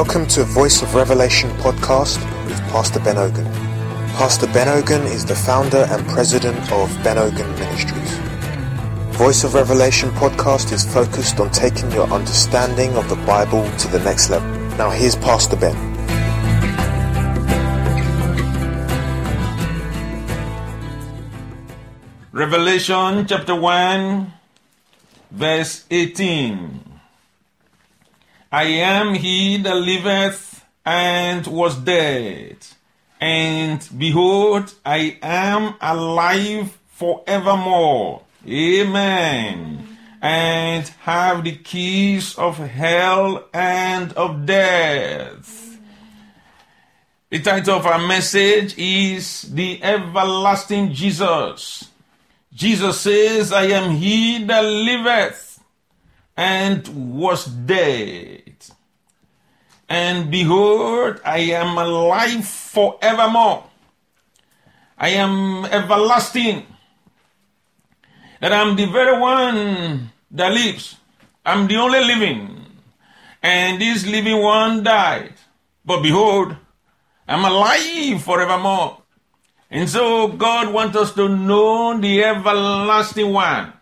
Welcome to Voice of Revelation podcast with Pastor Ben Ogun. Pastor Ben Ogun is the founder and president of Ben Ogun Ministries. Voice of Revelation podcast is focused on taking your understanding of the Bible to the next level. Now here's Pastor Ben. Revelation chapter 1 verse 18. I am he that liveth and was dead, and behold, I am alive forevermore. Amen. And have the keys of hell and of death. The title of our message is The Everlasting Jesus. Jesus says, I am he that liveth and was dead. And behold, I am alive forevermore. I am everlasting. That I'm the very one that lives. I'm the only living. And this living one died. But behold, I'm alive forevermore. And so God wants us to know the everlasting one.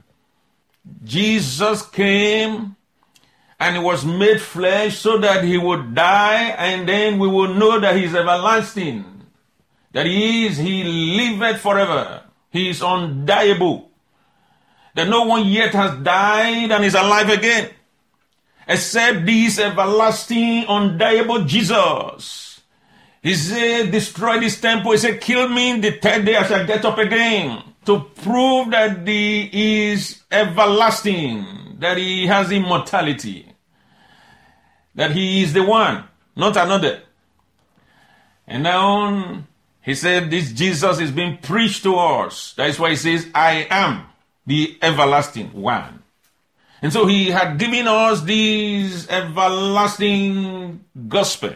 Jesus came and he was made flesh so that he would die, and then we will know that he is everlasting. That he liveth forever. He is undiable. That no one yet has died and is alive again, except this everlasting, undiable Jesus. He said, destroy this temple. He said, kill me, the third day I shall get up again. To prove that he is everlasting, that he has immortality, that he is the one, not another. And now he said this Jesus is being preached to us. That is why he says, I am the everlasting one. And so he had given us this everlasting gospel.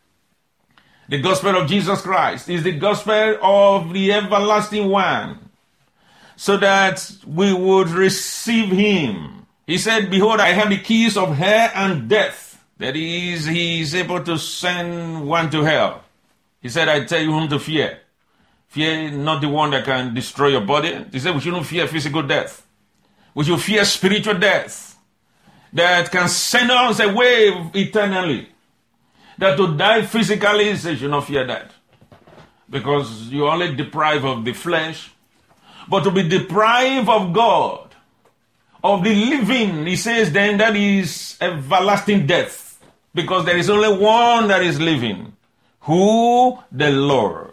The gospel of Jesus Christ is the gospel of the everlasting one, so that we would receive him. He said, behold, I have the keys of hell and death. That is, he is able to send one to hell. He said, I tell you whom to fear. Fear not the one that can destroy your body. He said we shouldn't fear physical death. We should fear spiritual death that can send us away eternally. That to die physically, he said, you should not fear that. Because you only deprive of the flesh. But to be deprived of God, of the living, he says then that is everlasting death. Because there is only one that is living. Who? The Lord.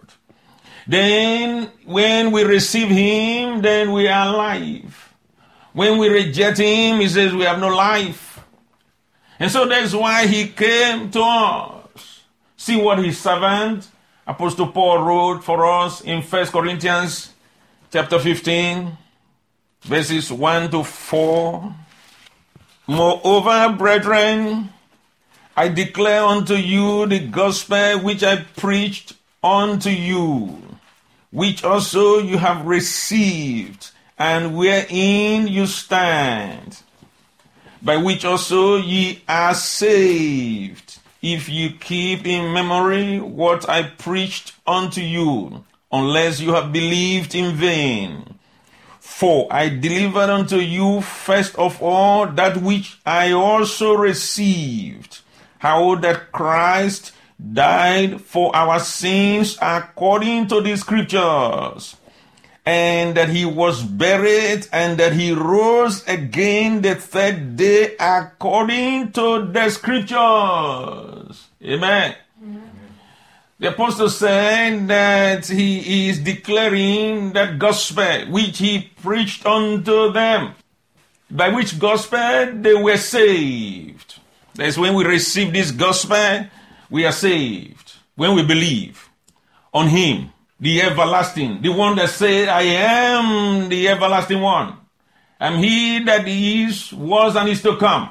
Then when we receive him, then we are alive. When we reject him, he says we have no life. And so that's why he came to us. See what his servant, Apostle Paul, wrote for us in 1 Corinthians chapter 15, verses 1 to 4. Moreover, brethren, I declare unto you the gospel which I preached unto you, which also you have received, and wherein you stand, by which also ye are saved, if you keep in memory what I preached unto you, unless you have believed in vain. For I delivered unto you first of all that which I also received, how that Christ died for our sins according to the scriptures, and that he was buried, and that he rose again the third day according to the scriptures. Amen. The apostle said that he is declaring that gospel which he preached unto them, by which gospel they were saved. That's when we receive this gospel, we are saved. When we believe on him, the everlasting, the one that said, I am the everlasting one. I'm he that is, was, and is to come.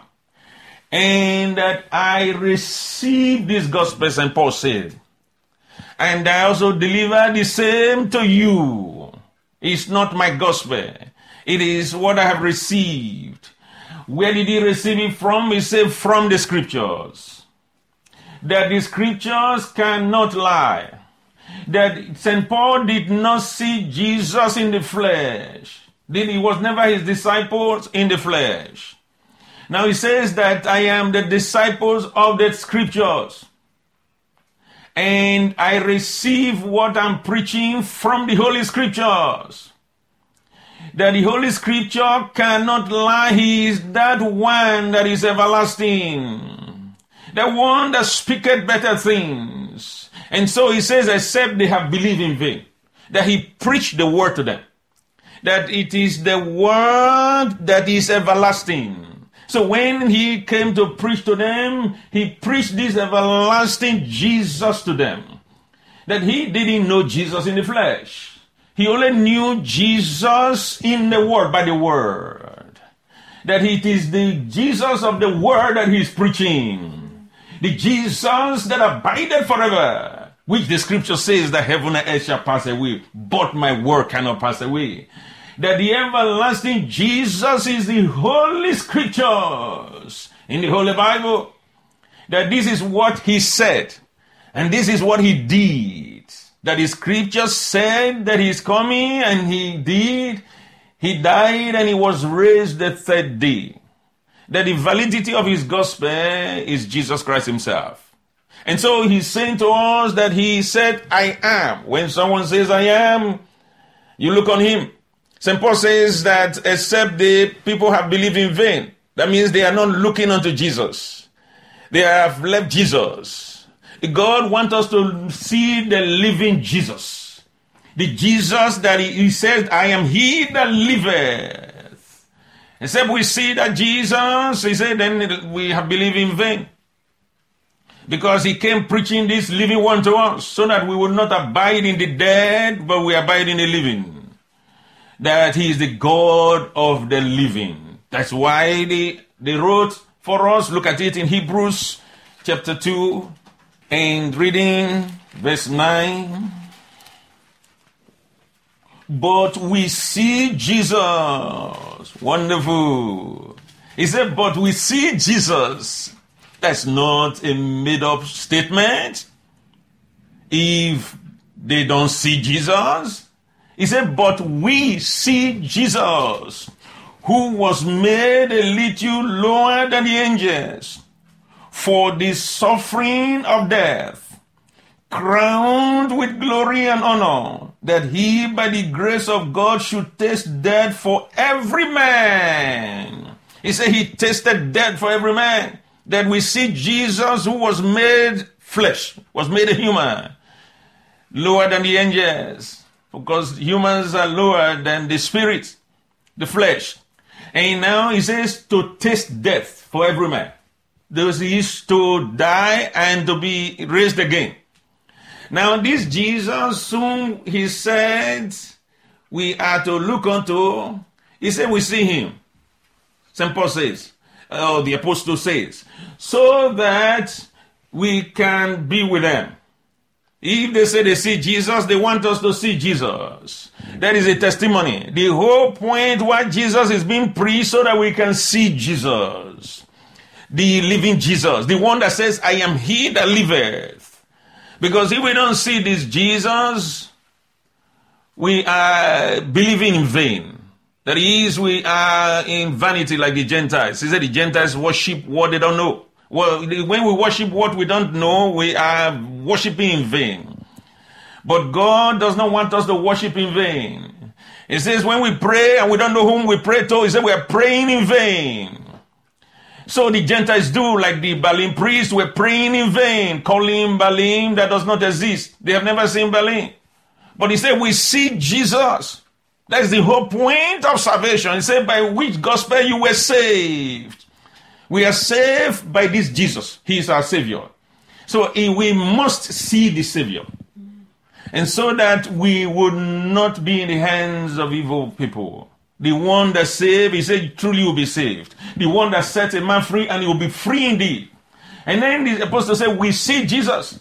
And that I received this gospel, St. Paul said. And I also deliver the same to you. It's not my gospel. It is what I have received. Where did he receive it from? He said from the scriptures. that the scriptures cannot lie. That St. Paul did not see Jesus in the flesh. He was never his disciples in the flesh. Now he says that I am the disciples of the scriptures. And I receive what I'm preaching from the Holy Scriptures. That the Holy Scripture cannot lie. He is that one that is everlasting. The one that speaketh better things. And so he says, except they have believed in vain. That he preached the word to them. That it is the word that is everlasting. So when he came to preach to them, he preached this everlasting Jesus to them. That he didn't know Jesus in the flesh. He only knew Jesus in the word, by the word. That it is the Jesus of the word that he's preaching. The Jesus that abideth forever. Which the scripture says that heaven and earth shall pass away, but my word cannot pass away. That the everlasting Jesus is the Holy Scriptures in the Holy Bible. That this is what he said. And this is what he did. That the scriptures said that he's coming, and he did. He died and he was raised the third day. That the validity of his gospel is Jesus Christ himself. And so he's saying to us that he said, I am. When someone says I am, you look on him. St. Paul says that except the people have believed in vain. That means they are not looking unto Jesus. They have left Jesus. God wants us to see the living Jesus. The Jesus that he said, I am he that liveth. Except we see that Jesus, he said, then we have believed in vain. Because he came preaching this living one to us, so that we will not abide in the dead, but we abide in the living. That he is the God of the living. That's why they wrote for us. Look at it in Hebrews chapter 2 and reading verse 9. But we see Jesus. Wonderful. He said, but we see Jesus. That's not a made-up statement. If they don't see Jesus, he said, but we see Jesus, who was made a little lower than the angels, for the suffering of death, crowned with glory and honor, that he by the grace of God should taste death for every man. He said he tasted death for every man. That we see Jesus, who was made flesh, was made a human, lower than the angels. Because humans are lower than the spirit, the flesh. And now he says to taste death for every man. This is to die and to be raised again. Now this Jesus whom he said we are to look unto, he said we see him. St. Paul says, or the apostle says, so that we can be with them. If they say they see Jesus, they want us to see Jesus. That is a testimony. The whole point why Jesus is being preached, so that we can see Jesus. The living Jesus. The one that says, I am he that liveth. Because if we don't see this Jesus, we are believing in vain. That is, we are in vanity like the Gentiles. He said the Gentiles worship what they don't know. Well, when we worship what we don't know, we are worshiping in vain. But God does not want us to worship in vain. He says when we pray and we don't know whom we pray to, he said we are praying in vain. So the Gentiles do like the Baalim priests were praying in vain, calling Baalim that does not exist. They have never seen Baalim. But he said we see Jesus. That's the whole point of salvation. He said by which gospel you were saved. We are saved by this Jesus. He is our Savior. So we must see the Savior. And so that we would not be in the hands of evil people. The one that saved, he said, truly you will be saved. The one that set a man free, and he will be free indeed. And then the apostle said, we see Jesus.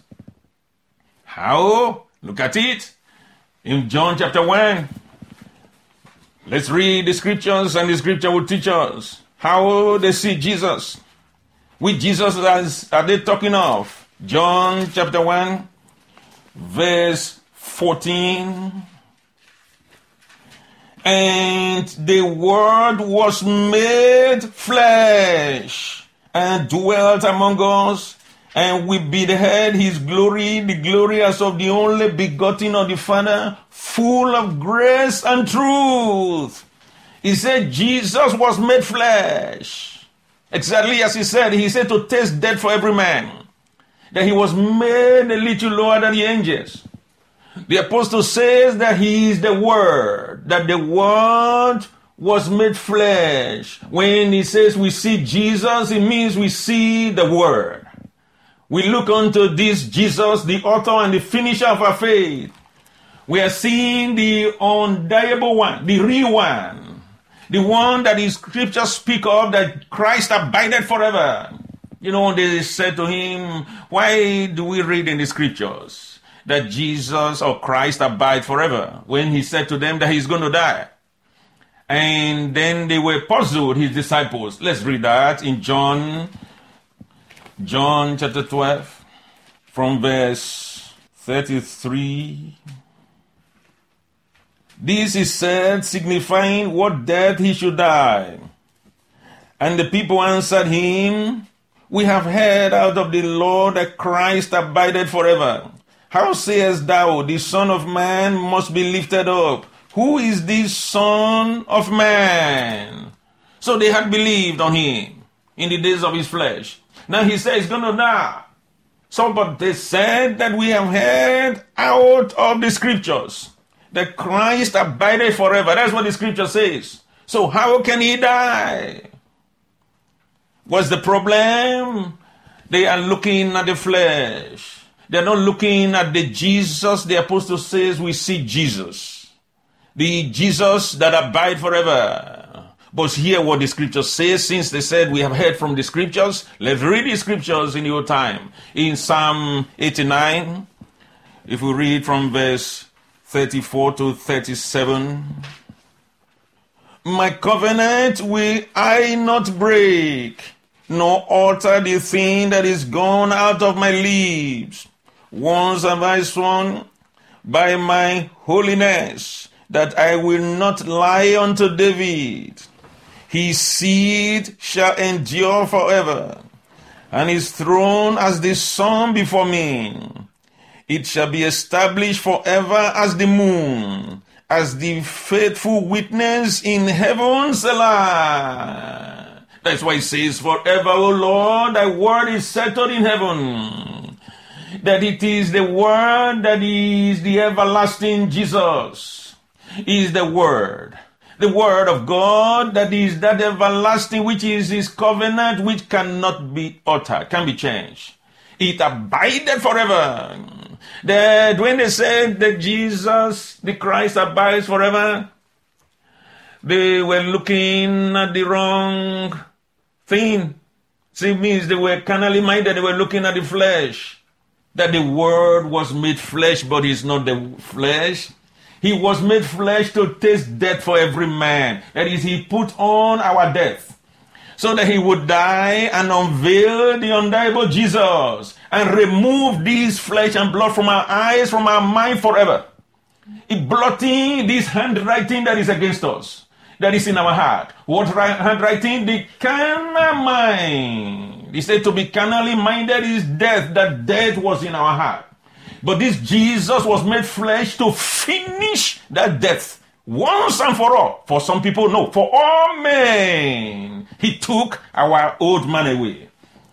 How? Look at it. In John chapter 1. Let's read the scriptures, and the scripture will teach us how they see Jesus. Which Jesus are they talking of? John chapter 1, verse 14. And the Word was made flesh and dwelt among us, and we beheld his glory, the glory as of the only begotten of the Father, full of grace and truth. He said Jesus was made flesh. Exactly as he said to taste death for every man. That he was made a little lower than the angels. The apostle says that he is the Word, that the Word was made flesh. When he says we see Jesus, it means we see the Word. We look unto this Jesus, the author and the finisher of our faith. We are seeing the undeniable one, the real one, the one that the scriptures speak of, that Christ abided forever. You know, they said to him, why do we read in the scriptures that Jesus or Christ abide forever, when he said to them that he's going to die? And then they were puzzled, his disciples. Let's read that in John chapter 12, from verse 33. This is said, signifying what death he should die. And the people answered him, we have heard out of the Lord that Christ abideth forever. How sayest thou, the Son of Man must be lifted up? Who is this Son of Man? So they had believed on him in the days of his flesh. Now he says he's going to die. So, but they said that we have heard out of the scriptures that Christ abideth forever. That's what the scripture says. So how can he die? What's the problem? They are looking at the flesh. They're not looking at the Jesus. The apostle says we see Jesus. The Jesus that abide forever. But hear what the scripture says, since they said we have heard from the scriptures. Let's read the scriptures in your time. In Psalm 89, if we read from verse 34 to 37. My covenant will I not break, nor alter the thing that is gone out of my lips. Once have I sworn by my holiness that I will not lie unto David. His seed shall endure forever, and his throne as the sun before me. It shall be established forever as the moon, as the faithful witness in heaven, Selah. That's why it says, forever, O Lord, thy word is settled in heaven. That it is the word that is the everlasting Jesus. Is the word of God, that is that everlasting, which is his covenant, which cannot be altered, can be changed. It abided forever. That when they said that Jesus, the Christ, abides forever, they were looking at the wrong thing. So it means they were carnally minded. They were looking at the flesh. That the Word was made flesh, but he's not the flesh. He was made flesh to taste death for every man. That is, he put on our death, so that he would die and unveil the undeniable Jesus and remove this flesh and blood from our eyes, from our mind forever. It blotting this handwriting that is against us, that is in our heart. What handwriting? The carnal mind. He said to be carnally minded is death, that death was in our heart. But this Jesus was made flesh to finish that death once and for all. For some people, no. For all men, he took our old man away.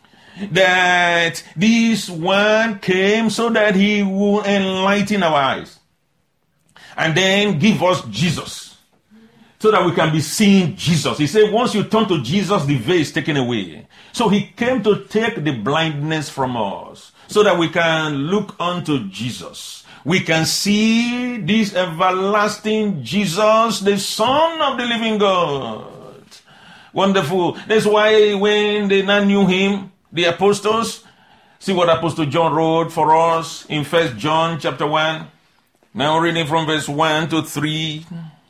That this one came so that he will enlighten our eyes. And then give us Jesus. So that we can be seeing Jesus. He said once you turn to Jesus, the veil is taken away. So he came to take the blindness from us, so that we can look unto Jesus. We can see this everlasting Jesus, the Son of the living God. Wonderful. That's why when they now knew him, the apostles, see what Apostle John wrote for us in 1 John chapter 1. Now reading from verse 1 to 3.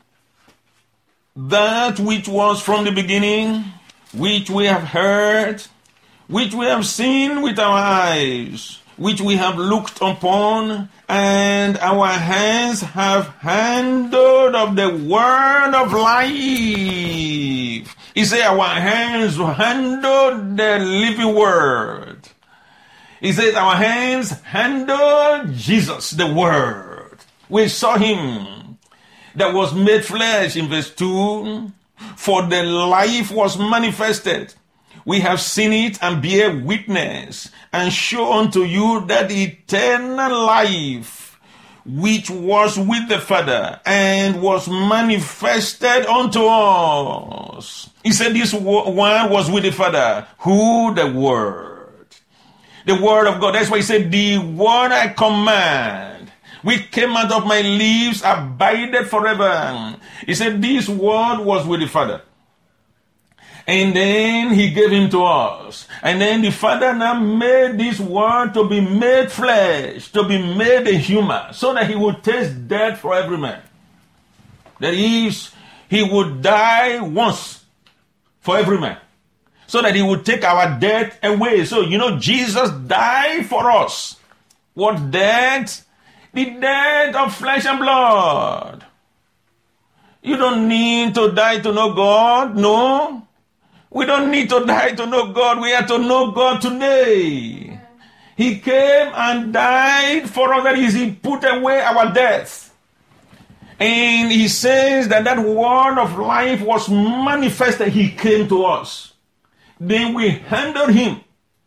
That which was from the beginning, which we have heard, which we have seen with our eyes, which we have looked upon, and our hands have handled of the word of life. He said our hands handled the living word. He says our hands handled Jesus, the word. We saw him that was made flesh in verse 2. For the life was manifested. We have seen it and bear witness and show unto you that eternal life which was with the Father and was manifested unto us. He said this one was with the Father. Who? The Word. The Word of God. That's why he said, the word I command, which came out of my lips, abided forever. He said this word was with the Father. And then he gave him to us. And then the Father now made this word to be made flesh, to be made a human, so that he would taste death for every man. That is, he would die once for every man, so that he would take our death away. So, Jesus died for us. What death? The death of flesh and blood. You don't need to die to know God. No. We don't need to die to know God. We are to know God today. He came and died for us. That is, he put away our death. And he says that word of life was manifested. He came to us. Then we handled him.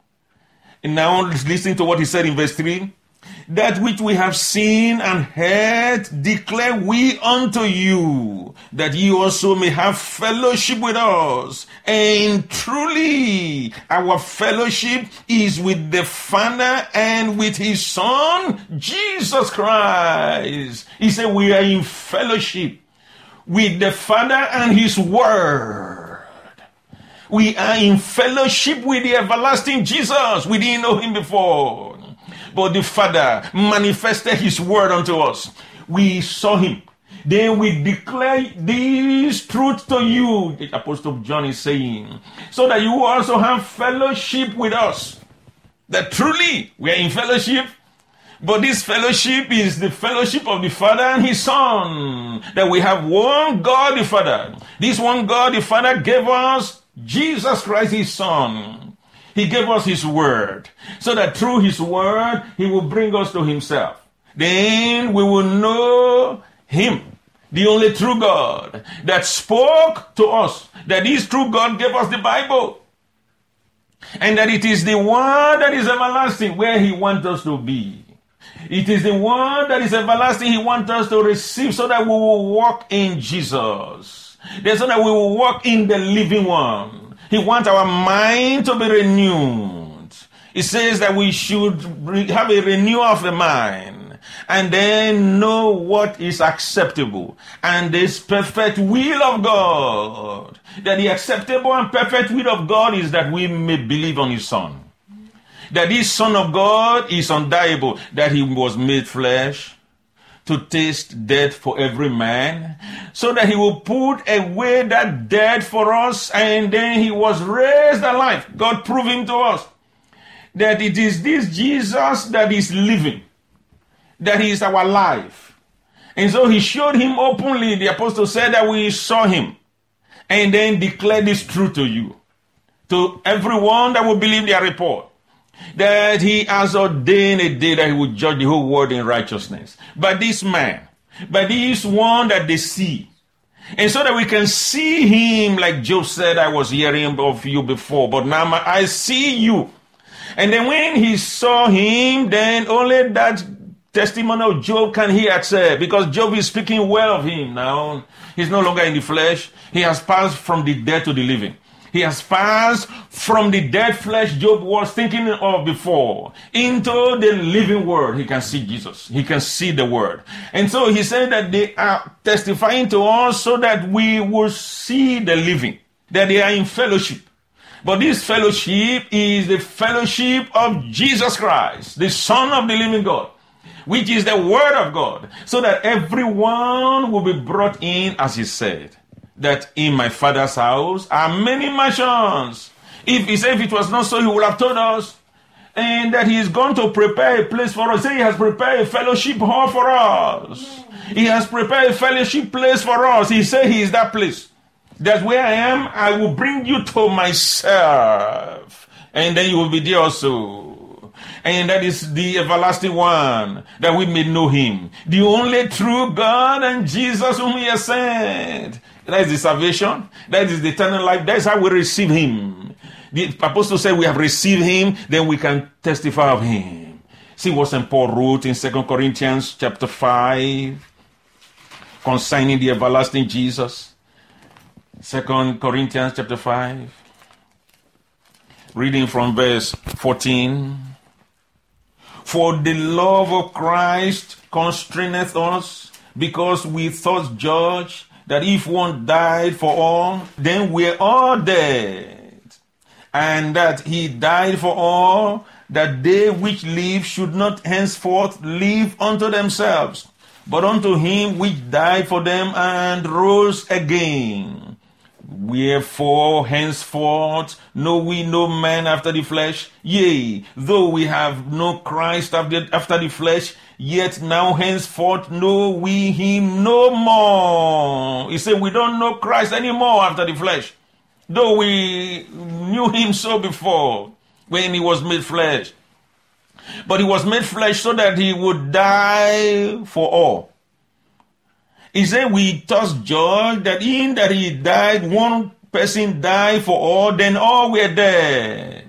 And now listen to what he said in verse 3. That which we have seen and heard declare we unto you, that ye also may have fellowship with us. And truly, our fellowship is with the Father and with his Son, Jesus Christ. He said we are in fellowship with the Father and his Word. We are in fellowship with the everlasting Jesus. We didn't know him before. But the Father manifested his word unto us. We saw him. Then we declare this truth to you, the Apostle John is saying, so that you also have fellowship with us. That truly we are in fellowship. But this fellowship is the fellowship of the Father and his Son. That we have one God the Father. This one God the Father gave us Jesus Christ his Son. He gave us his word, so that through his word, he will bring us to himself. Then we will know him, the only true God that spoke to us, that this true God gave us the Bible, and that it is the word that is everlasting where he wants us to be. It is the word that is everlasting he wants us to receive, so that we will walk in Jesus, so that we will walk in the living one. He wants our mind to be renewed. He says that we should have a renewal of the mind and then know what is acceptable and this perfect will of God. That the acceptable and perfect will of God is that we may believe on his Son. That this Son of God is undeniable, that he was made flesh to taste death for every man, so that he will put away that death for us, and then he was raised alive. God proving to us that it is this Jesus that is living, that is our life. And so he showed him openly. The apostle said that we saw him, and then declared this truth to you, to everyone that will believe their report, that he has ordained a day that he will judge the whole world in righteousness. But this man, but this one that they see. And so that we can see him, like Job said, I was hearing of you before, but now I see you. And then when he saw him, then only that testimony of Job can he accept, because Job is speaking well of him now. He's no longer in the flesh. He has passed from the dead to the living. He has passed from the dead flesh Job was thinking of before into the living word. He can see Jesus. He can see the word. And so he said that they are testifying to us so that we will see the living, that they are in fellowship. But this fellowship is the fellowship of Jesus Christ, the Son of the living God, which is the word of God, so that everyone will be brought in, as he said, that in my Father's house are many mansions. If it was not so, he would have told us and that he is going to prepare a place for us. Say he has prepared a fellowship hall for us. He has prepared a fellowship place for us. He said he is that place. That's where I am. I will bring you to myself. And then you will be there also. And that is the everlasting one, that we may know him. The only true God and Jesus whom he has sent. That is the salvation. That is the eternal life. That is how we receive him. The apostle said we have received him, then we can testify of him. See what St. Paul wrote in 2 Corinthians chapter 5 concerning the everlasting Jesus. 2 Corinthians chapter 5. Reading from verse 14. For the love of Christ constraineth us, because we thus judge that if one died for all, then we're all dead. And that he died for all, that they which live should not henceforth live unto themselves, but unto him which died for them and rose again. Wherefore henceforth know we no man after the flesh. Yea, though we have no Christ after the flesh, yet now henceforth know we him no more. He said we don't know Christ anymore after the flesh, though we knew him so before when he was made flesh. But he was made flesh so that he would die for all. He said we thus judge that in that he died, one person died for all, then all were dead.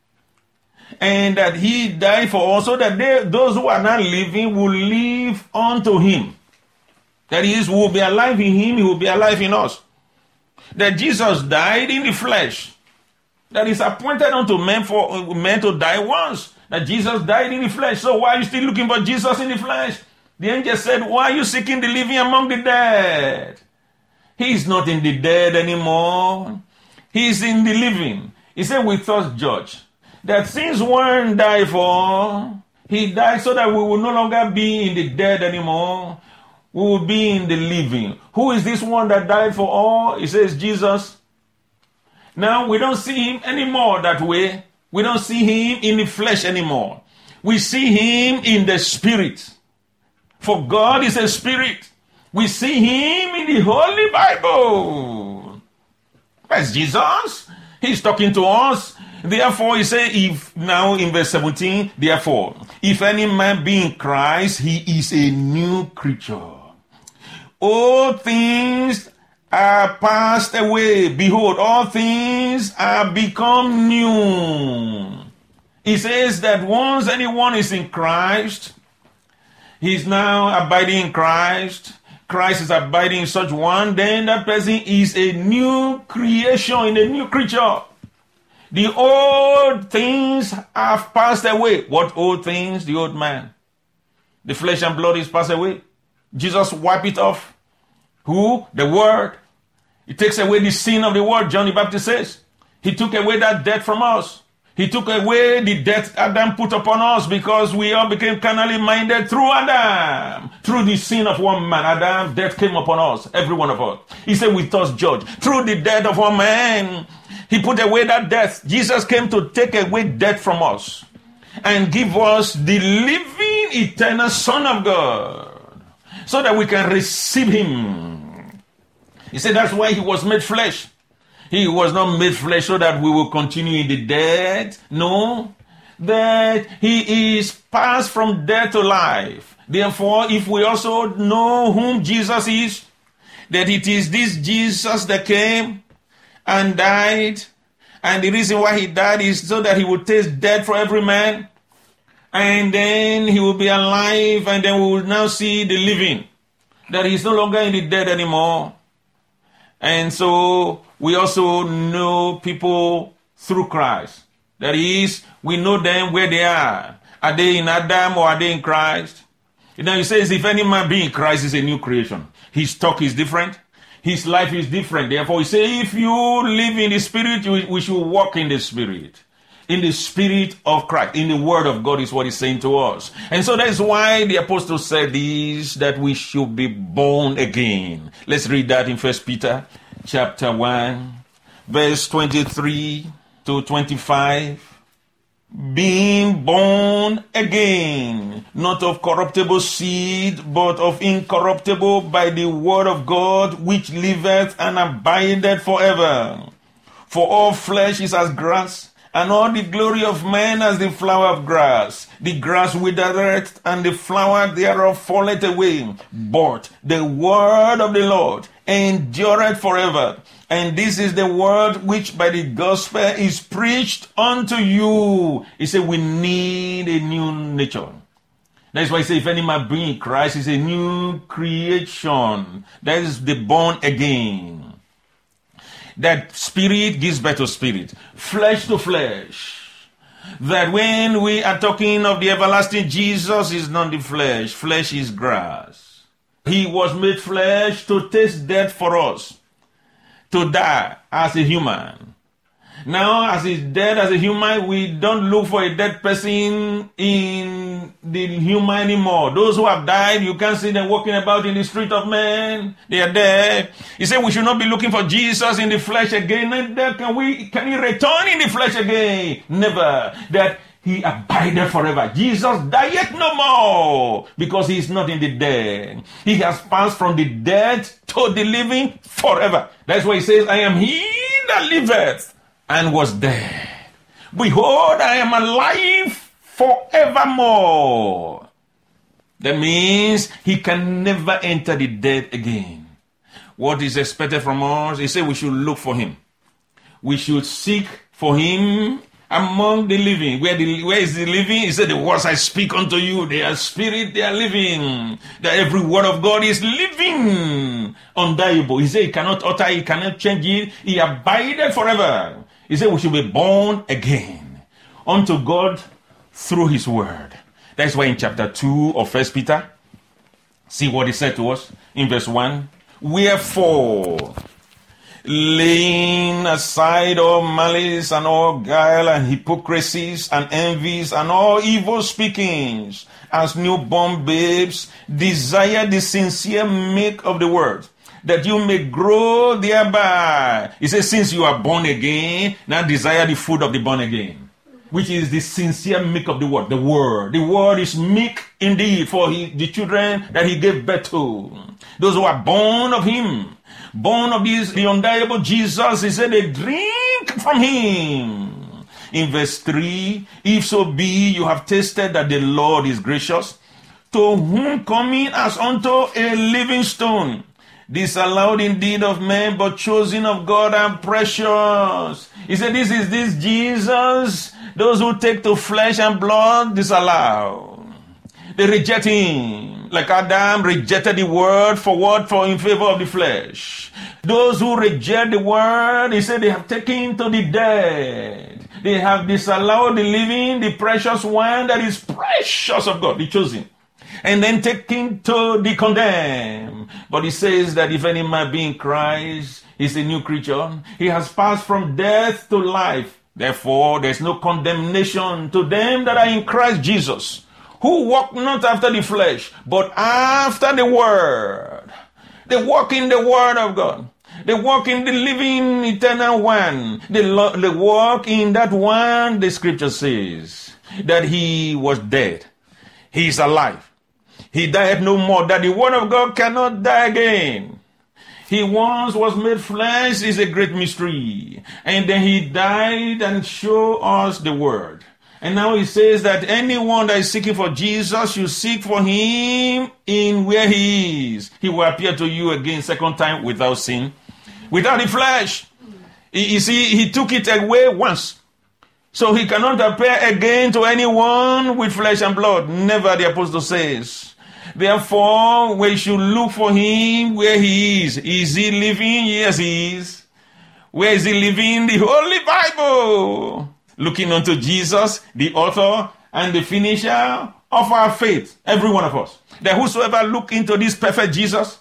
And that he died for all, so that those who are not living will live unto him. That is, we will be alive in him, he will be alive in us. That Jesus died in the flesh. That is appointed unto men for men to die once. That Jesus died in the flesh. So why are you still looking for Jesus in the flesh? The angel said, why are you seeking the living among the dead? He is not in the dead anymore. He is in the living. He said, we thus judge that since one died for, he died so that we will no longer be in the dead anymore. We will be in the living. Who is this one that died for all? He says, Jesus. Now, we don't see him anymore that way. We don't see him in the flesh anymore. We see him in the spirit. For God is a spirit. We see him in the Holy Bible. That's Jesus. He's talking to us. Therefore, he says, if now in verse 17, therefore, if any man be in Christ, he is a new creature. All things are passed away. Behold, all things are become new. He says that once anyone is in Christ, he's now abiding in Christ. Christ is abiding in such one. Then that person is a new creation, a new creature. The old things have passed away. What old things? The old man. The flesh and blood is passed away. Jesus wiped it off. Who? The Word. He takes away the sin of the world, John the Baptist says. He took away that death from us. He took away the death Adam put upon us, because we all became carnally minded through Adam. Through the sin of one man, Adam, death came upon us, every one of us. He said we thus judge. Through the death of one man, he put away that death. Jesus came to take away death from us and give us the living, eternal Son of God, so that we can receive him. He said that's why he was made flesh. He was not made flesh so that we will continue in the dead. No, that he is passed from death to life. Therefore, if we also know whom Jesus is, that it is this Jesus that came and died, and the reason why he died is so that he would taste death for every man, and then he will be alive, and then we will now see the living, that he is no longer in the dead anymore. And so we also know people through Christ. That is, we know them where they are. Are they in Adam or are they in Christ? Now he says, if any man be in Christ, is a new creation. His talk is different. His life is different. Therefore, he says, if you live in the Spirit, we should walk in the Spirit. In the Spirit of Christ. In the Word of God is what he's saying to us. And so that's why the apostle said this, that we should be born again. Let's read that in 1 Peter chapter 1, verse 23 to 25. being born again, not of corruptible seed, but of incorruptible, by the word of God, which liveth and abideth forever. For all flesh is as grass, and all the glory of man as the flower of grass. The grass withereth, and the flower thereof falleth away. But the word of the Lord endureth forever. And this is the word which by the gospel is preached unto you. He said we need a new nature. That's why I say if any man be in Christ, is a new creation. That is the born again. That spirit gives birth to spirit, flesh to flesh. That when we are talking of the everlasting Jesus, is not the flesh. Flesh is grass. He was made flesh to taste death for us, to die as a human. Now, as he's dead as a human, we don't look for a dead person in the human anymore. Those who have died, you can't see them walking about in the street of men. They are dead. He said we should not be looking for Jesus in the flesh again. Neither can he return in the flesh again? Never. That he abideth forever. Jesus dieth no more, because he is not in the dead. He has passed from the dead to the living forever. That's why he says, I am he that liveth and was dead. Behold, I am alive forevermore. That means he can never enter the dead again. What is expected from us? He said we should look for him. We should seek for him among the living. Where is the living? He said, the words I speak unto you, they are spirit, they are living. That every word of God is living, undeniable. He said he cannot alter, he cannot change it. He abided forever. He said we should be born again unto God through his word. That's why in chapter 2 of 1 Peter, see what he said to us in verse 1. Wherefore, laying aside all malice and all guile and hypocrisies and envies and all evil speakings, as newborn babes, desire the sincere milk of the word, that you may grow thereby. He says, since you are born again, now desire the food of the born again, which is the sincere milk of the word. The word. The word is milk indeed for the children that he gave birth to. Those who are born of him, born of this, the undeniable Jesus, he said they drink from him. In verse 3, if so be you have tasted that the Lord is gracious, to whom coming as unto a living stone, disallowed indeed of men, but chosen of God and precious. He said, this is this Jesus, those who take to flesh and blood disallow. They reject him. Like Adam rejected the word for what? For in favor of the flesh. Those who reject the word, he said they have taken to the dead. They have disallowed the living, the precious one that is precious of God, the chosen. And then taken to the condemned. But he says that if any man be in Christ, he's a new creature. He has passed from death to life. Therefore, there's no condemnation to them that are in Christ Jesus, who walk not after the flesh, but after the word. They walk in the word of God. They walk in the living eternal one. They walk in that one, the scripture says, that he was dead. He is alive. He died no more, that the word of God cannot die again. He once was made flesh, is a great mystery. And then he died and showed us the word. And now he says that anyone that is seeking for Jesus should seek for him in where he is. He will appear to you again, second time, without sin, without the flesh. You see, he took it away once. So he cannot appear again to anyone with flesh and blood. Never, the apostle says. Therefore, we should look for him where he is. Is he living? Yes, he is. Where is he living? The Holy Bible. Looking unto Jesus, the author and the finisher of our faith. Every one of us. That whosoever look into this perfect Jesus,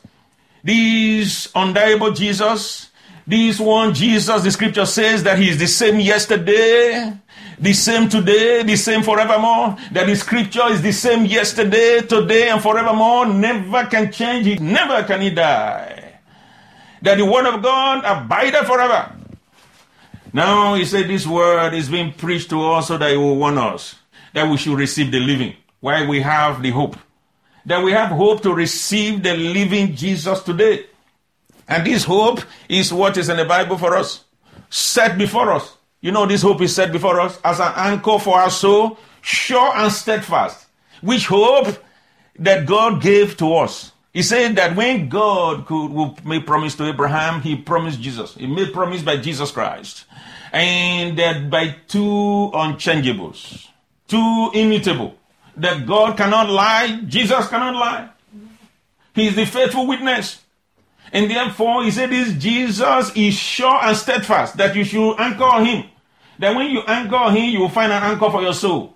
this undeniable Jesus, this one Jesus, the scripture says that he is the same yesterday, the same today, the same forevermore. That the scripture is the same yesterday, today, and forevermore. Never can change it. Never can he die. That the word of God abideth forever. Now, he said this word is being preached to us so that it will warn us that we should receive the living, while we have the hope. That we have hope to receive the living Jesus today. And this hope is what is in the Bible for us, set before us. You know, this hope is set before us as an anchor for our soul, sure and steadfast. Which hope that God gave to us. He said that when God made promise to Abraham, he promised Jesus. He made promise by Jesus Christ. And that by two unchangeables, two immutable, that God cannot lie, Jesus cannot lie. He is the faithful witness. And therefore, he said this Jesus is sure and steadfast, that you should anchor him. That when you anchor him, you will find an anchor for your soul.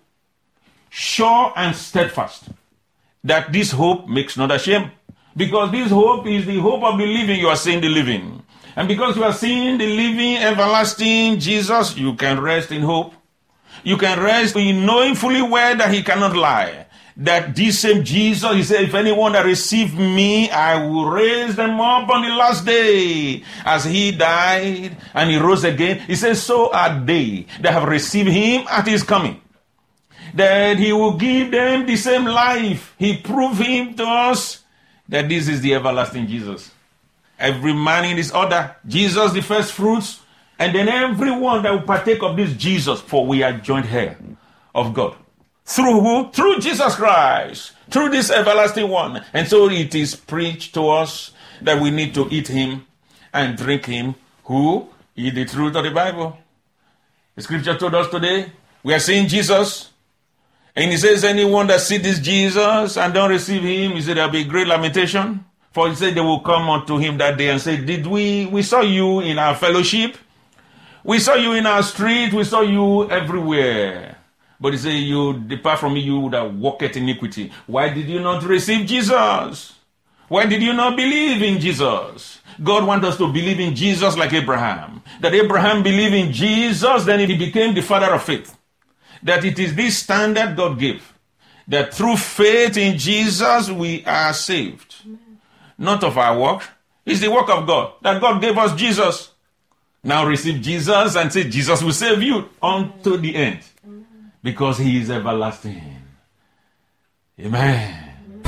Sure and steadfast. That this hope makes not ashamed. Because this hope is the hope of the living. You are seeing the living. And because you are seeing the living, everlasting Jesus, you can rest in hope. You can rest in knowing fully well that he cannot lie. That this same Jesus, he said, if anyone that receive me, I will raise them up on the last day. As he died and he rose again, he says, so are they that have received him at his coming. That he will give them the same life. He proved him to us that this is the everlasting Jesus. Every man in his order, Jesus the first fruits, and then everyone that will partake of this Jesus, for we are joint heir of God. Through who? Through Jesus Christ. Through this everlasting one. And so it is preached to us that we need to eat him and drink him who is the truth of the Bible. The scripture told us today, we are seeing Jesus. And he says, anyone that sees this Jesus and don't receive him, he said there will be great lamentation. For he said they will come unto him that day and say, we saw you in our fellowship. We saw you in our street. We saw you everywhere. But he said, you depart from me, you that walketh iniquity. Why did you not receive Jesus? Why did you not believe in Jesus? God wants us to believe in Jesus like Abraham. That Abraham believed in Jesus, then he became the father of faith. That it is this standard God gave. That through faith in Jesus, we are saved. Not of our work. It's the work of God. That God gave us Jesus. Now receive Jesus and say, Jesus will save you unto the end. Because he is everlasting. Amen.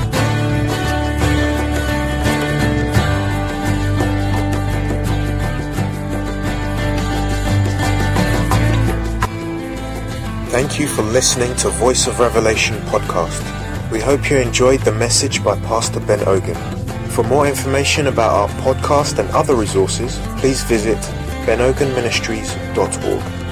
Thank you for listening to Voice of Revelation podcast. We hope you enjoyed the message by Pastor Ben Ogun. For more information about our podcast and other resources, please visit benogunministries.org.